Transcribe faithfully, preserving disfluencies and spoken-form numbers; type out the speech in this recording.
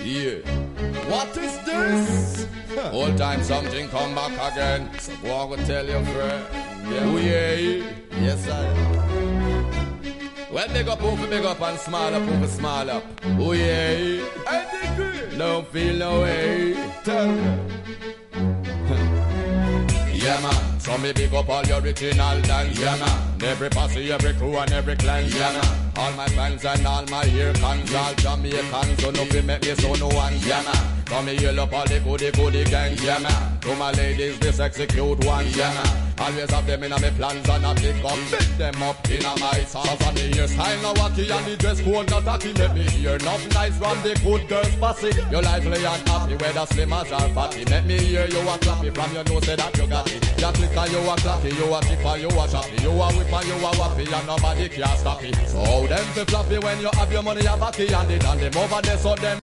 Yeah. What is this? Huh. All time something come back again. So go go tell your friend. Yeah. Oh yeah. Yes I. Well, big up, over, big up, and small up, over, small up. Oh yeah. I agree. Don't feel no way. Tell me. Yeah man, so me big up all your original dance. Yeah man, every posse, every crew and every clan. Yeah man, all my fans and all my ear cons. All Jamaicans, so nothing make me so no one. Yeah man, so me yell up all the goody goody gangs. Yeah man, to my ladies, this execute ones. Yeah man, always have them in my plans and I pick up, pick them up in a my sauce. And me hairstyle now wacky and the dress code not tacky. Let me hear enough nice from the good girls passy. Your lively and happy, whether slim as or fatty. Let me hear you a clappy from your nose, say that you got it. You click and you a clappy, you a tip and you a shoppy. You a whip and you a wappy and nobody can stop it. So them fi floppy when you have your money a backy and it and them over there so them